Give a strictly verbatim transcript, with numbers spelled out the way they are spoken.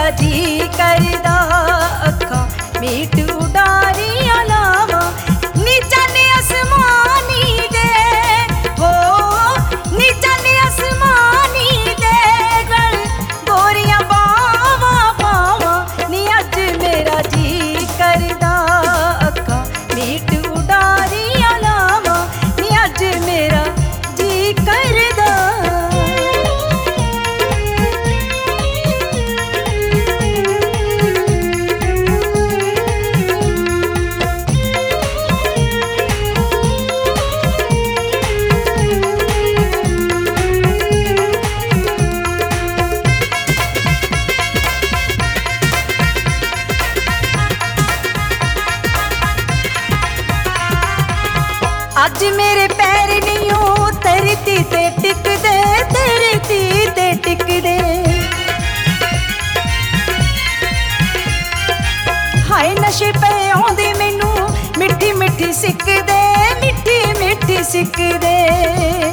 मेरा जी करदा अखां मीट उडारियां लावां नी चन्ने आसमानी दे हो नी चन्ने आसमानी दे गल गोरियां बावां पावां नी अज मेरा जी करदा अखां मीट उडारियां लावां नी अज मेरा जी करदा। अज मेरे पैर नहीं धरती ते टिकदे धरती ते टिकदे हाय नशे पे आउंदे मैनू मिठी मिठी सिकदे मिठी मिठी सिकदे।